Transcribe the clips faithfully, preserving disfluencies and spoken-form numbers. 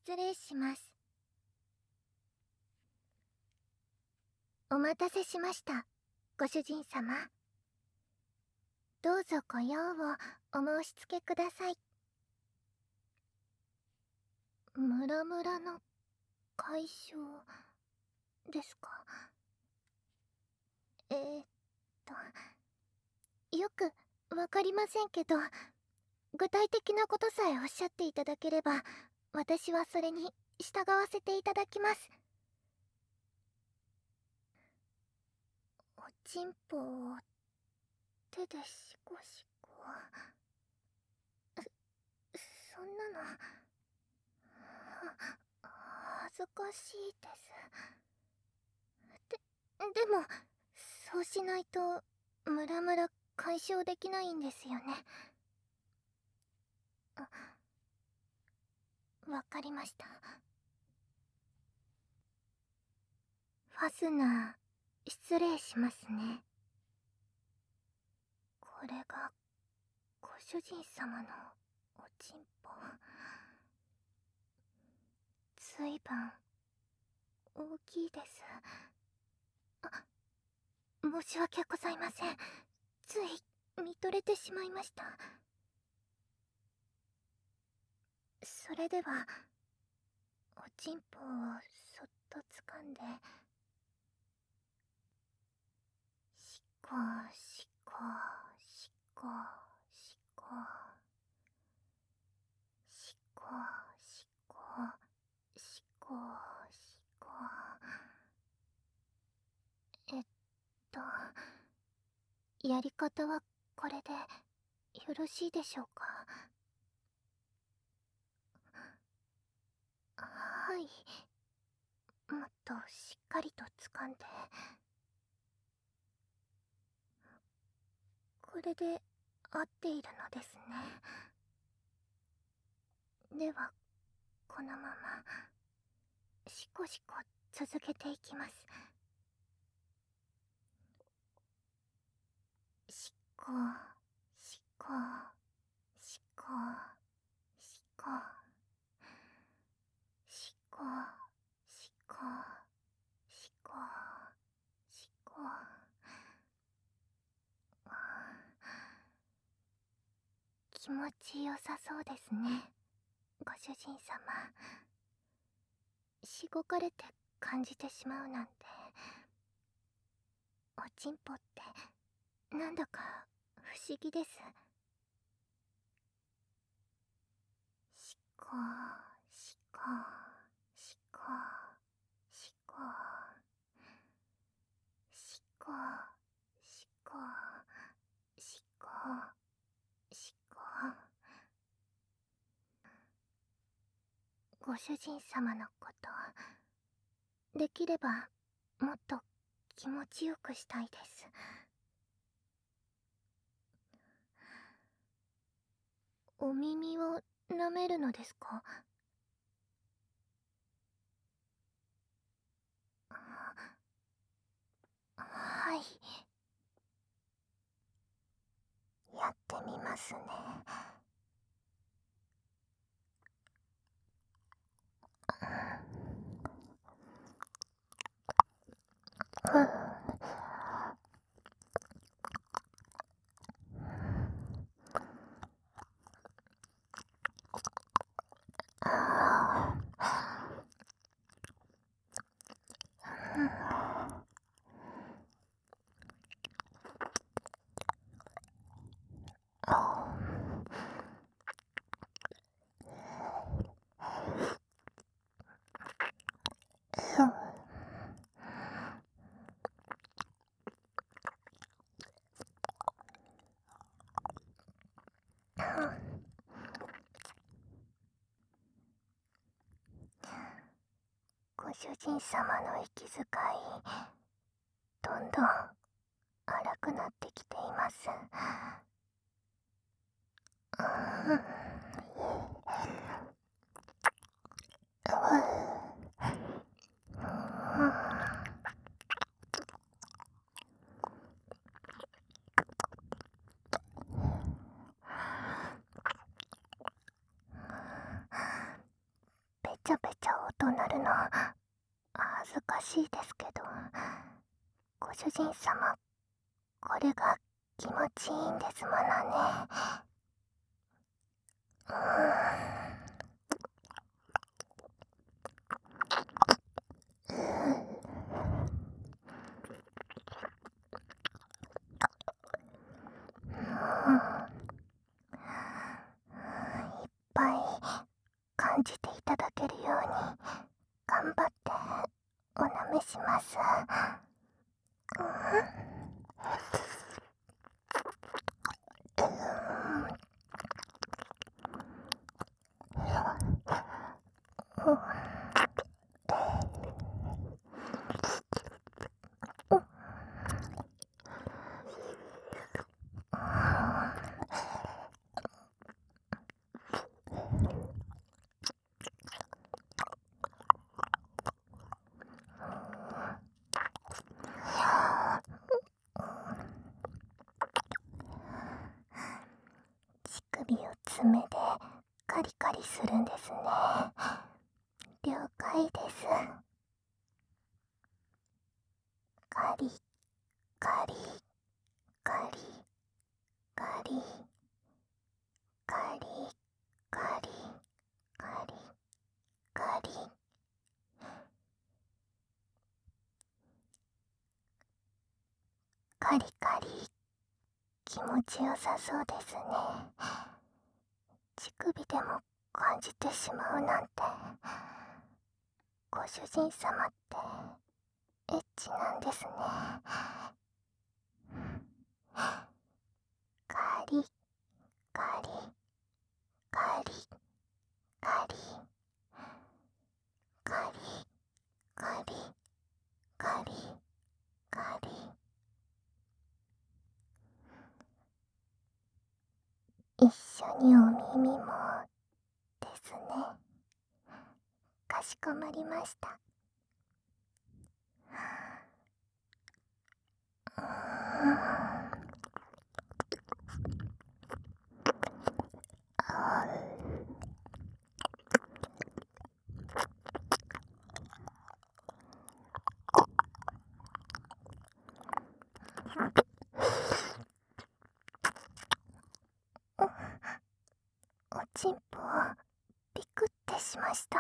失礼します。お待たせしました、ご主人様。どうぞご用をお申し付けください。ムラムラの解消ですか。えー、っとよくわかりませんけど、具体的なことさえおっしゃっていただければ、私はそれに従わせていただきます。おちんぽを手でシコシコ。そんなの恥ずかしいです。ででもそうしないとムラムラ解消できないんですよね。わかりました。ファスナー失礼しますね。これがご主人様のおちんぽ。ずいぶん大きいです。あ、申し訳ございません。つい見とれてしまいました。それではおちんぽをそっと掴んで、しこしこしこしこしこしこしこしこ。えっとやり方はこれでよろしいでしょうか。はい、もっとしっかりと掴んで。これで合っているのですね。ではこのまましこしこ続けていきます。しこしこしこしこしこしこしこしこ。気持ちよさそうですね、ご主人様。しごかれて感じてしまうなんて。おちんぽってなんだか不思議です。しこしこしこしこしこしこしこしこ。ご主人様のことできればもっと気持ちよくしたいです。お耳を舐めるのですか？はい、やってみますね。うん。ご主人様の息遣い、どんどん荒くなってきています。うん。べちゃぺちゃ音鳴るの恥ずかしいですけど、ご主人様、これが気持ちいいんですものね。うーん。いっぱい感じていただけるように頑張ってお舐めします。うん乳首を爪でカリカリするんですね。了解です。カリカリカリカリカリカリカリカリカリカリ、気持ちよさそうですね。乳首でも感じてしまうなんて。ご主人様ってエッチなんですね。カリカリカリカリカリカリカリカリ、一緒にお耳もですね。かしこまりました。うーん。おちんぽをピクってしました。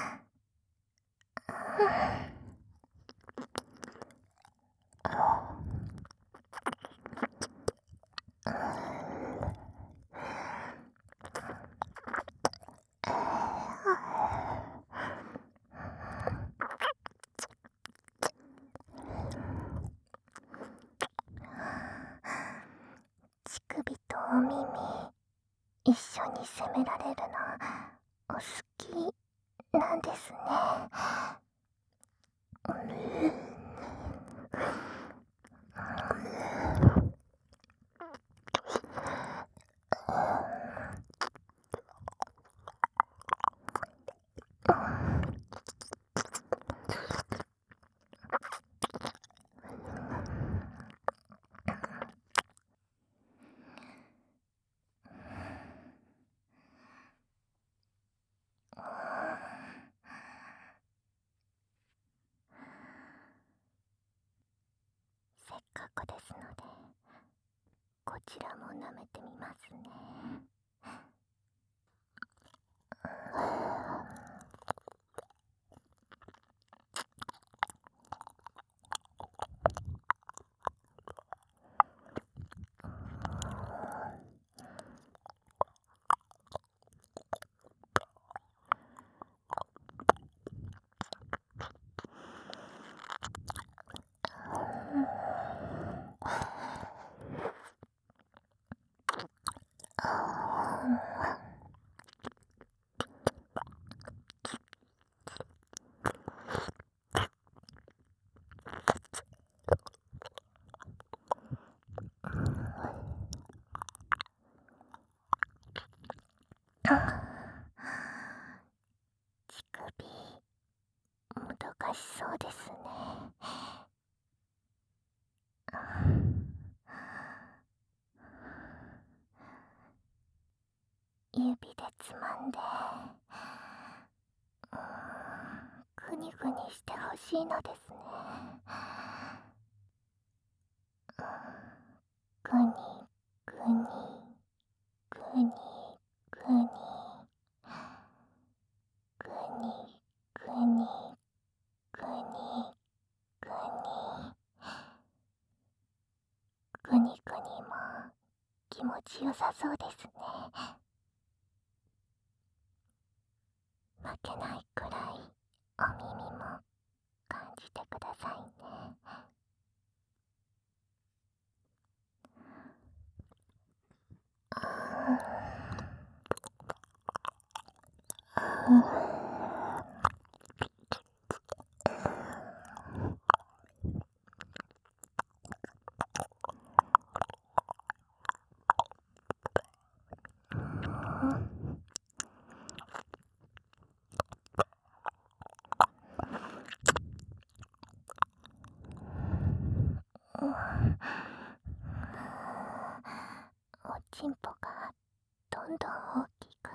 乳首とお耳一緒に責められるのお好きなんですね。せっかくですのでこちらも舐めてみますね。乳首もどかしそうですね。指でつまんで、うぐにしてほしいのですね。ぐにぐにぐにぐにぐにぐにぐにぐにぐにぐにも気持ちよさそうですね。負けないくらいお耳も感じてくださいね。おちんぽがどんどん大きく。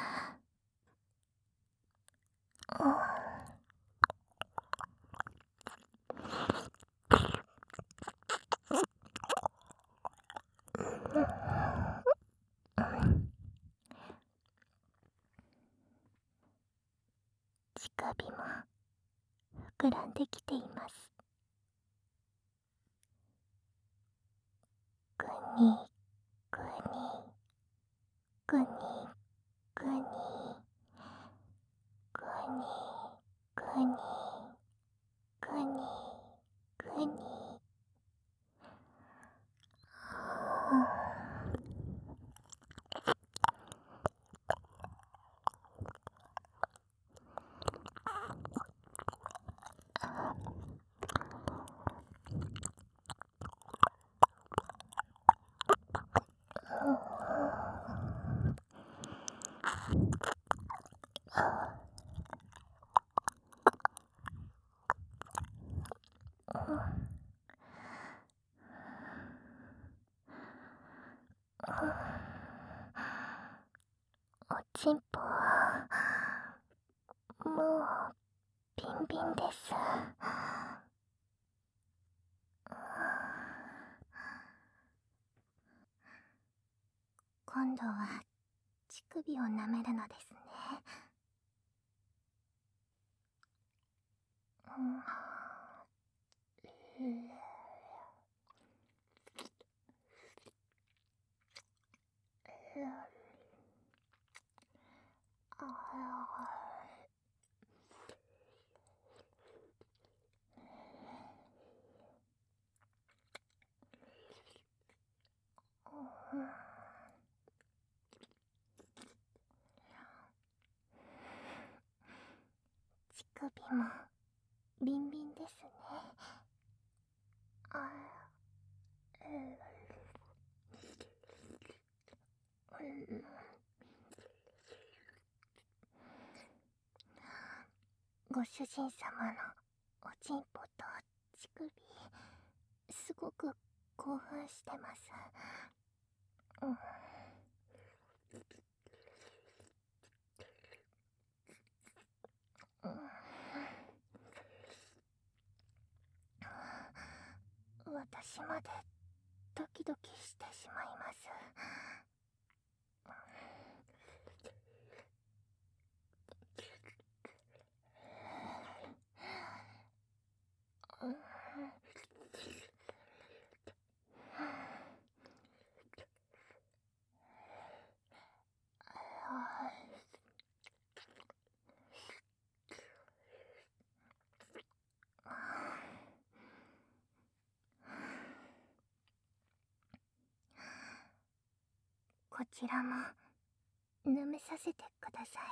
乳首も膨らんできています。ぐにぐにぐにぐにぐにぐにぐにぐに。おちんぽもうビンビンです。今度は乳首を舐めるのですね。うん、乳首もビンビンですね。あご主人様のおちんぽと乳首、すごく興奮してます。うん、私までドキドキしてしまいます。こちらも舐めさせてください。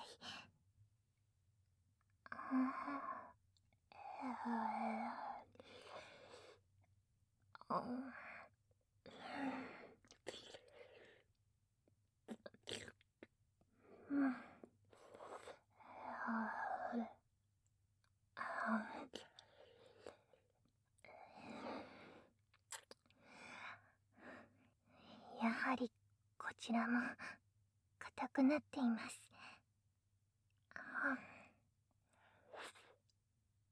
やはりこちらも硬くなっています。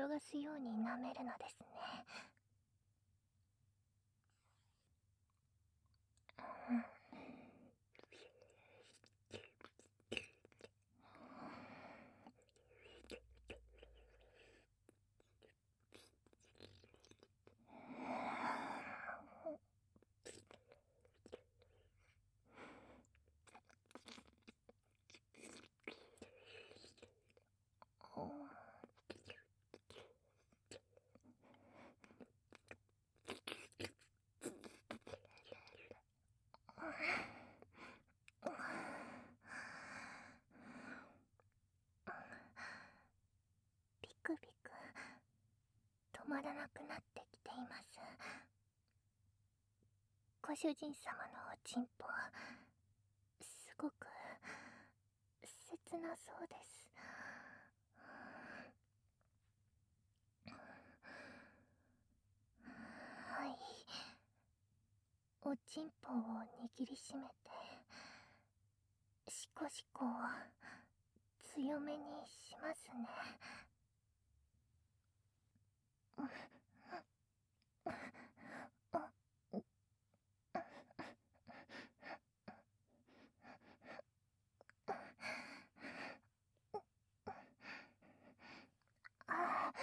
転がすように舐めるのですね。うん。ビクビク止まらなくなってきています。ご主人様のおちんぽ、すごく切なそうです。はい、おちんぽを握りしめてシコシコ強めにしますね。あ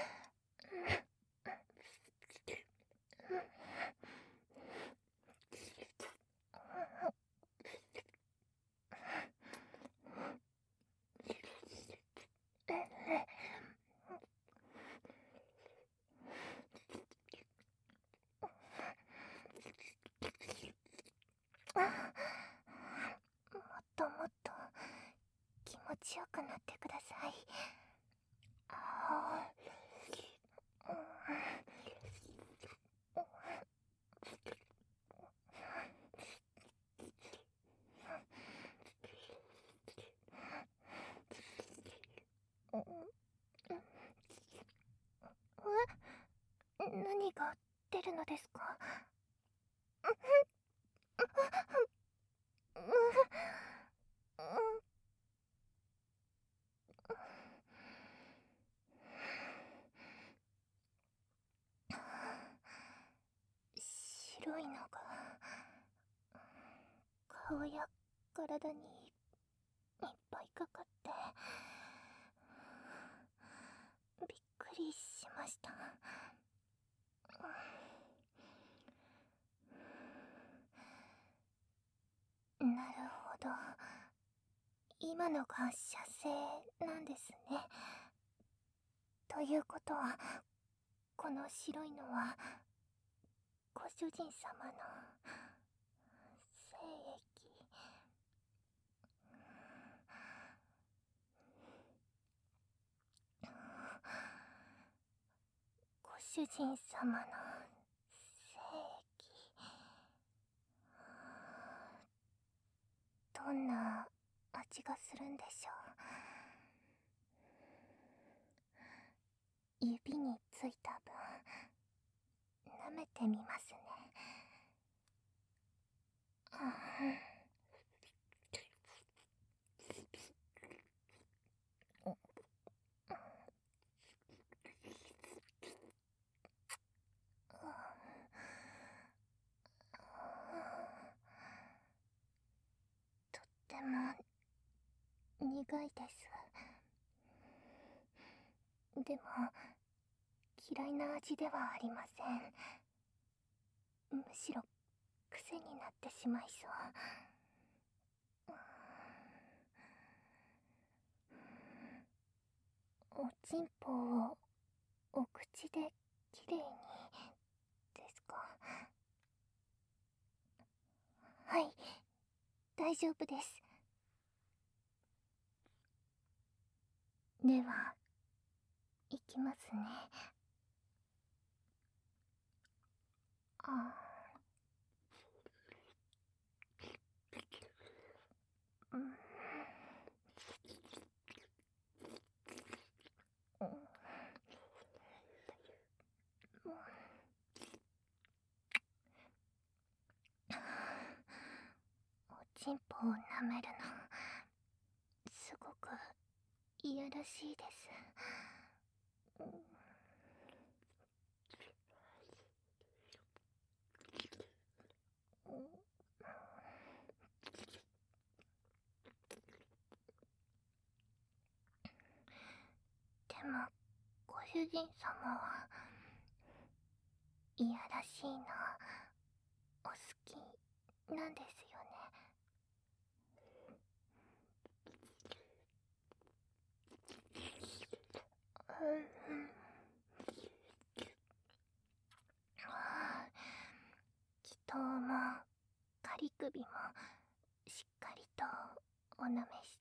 もっともっと気持ちよくなってください。あー、うんえ、何が出るのですか？白いのが顔や体にいっぱいかかってびっくりしました。なるほど、今のが射精なんですね。ということは、この白いのはご主人様の精液。ご主人様の精液、どんな味がするんでしょう。指についた分舐めてみますね。とっても苦いです。でも嫌いな味ではありません。むしろ癖になってしまいそう。おちんぽをお口できれいにですか？はい、大丈夫です。では、いきますね。あー、うん、うん、おちんぽを舐めるのすごくいやらしいです。 主人様はいやらしいのお好きなんですよね。うん、祈祷も仮首もしっかりとおなめして、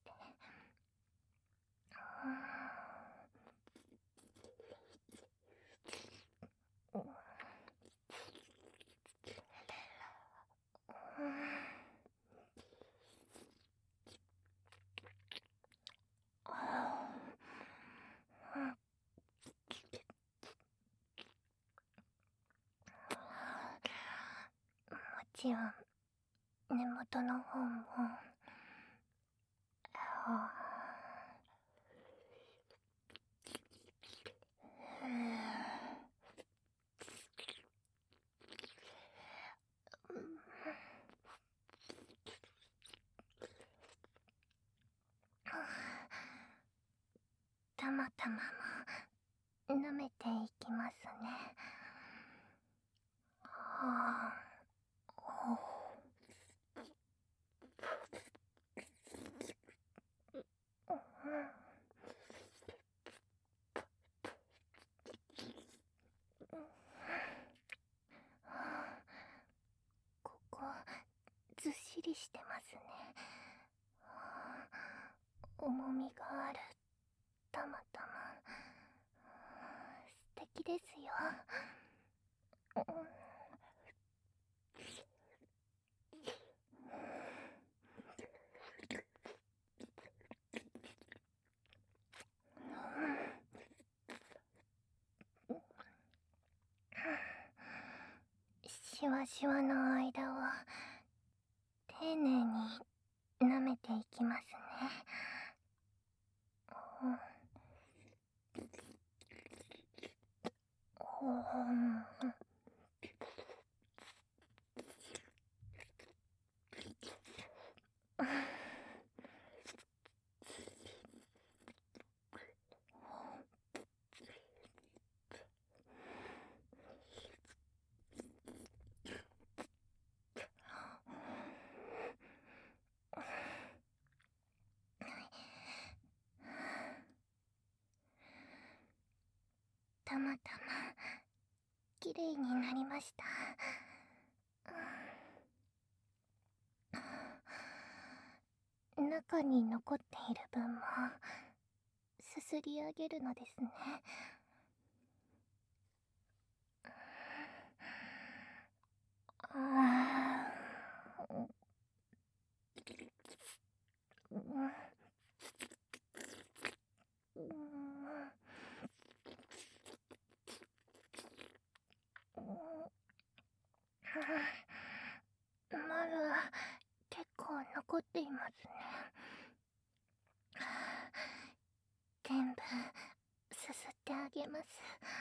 うん、うん、うん、もちろん根元の方も、あたまたまも舐めていきますね。はあ、ここずっしりしてますね。重みがある。たまたま素敵ですよ。しわしわの間を丁寧に舐めていきますね。うん、たまたま綺麗になりました。中に残っている分もすすり上げるのですね。あー、うん、うん、まだ結構残っていますね。全部すすってあげます。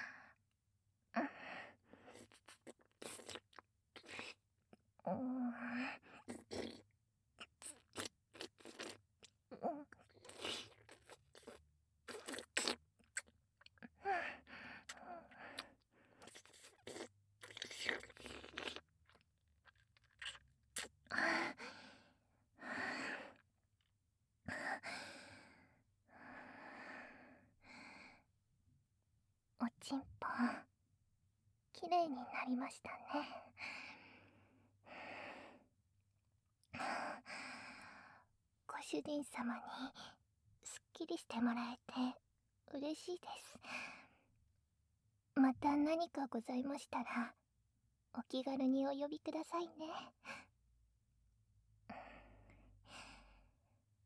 うん、うん、おちんぽきれいになりましたね。ご主人様にすっきりしてもらえて嬉しいです。また何かございましたらお気軽にお呼びくださいね。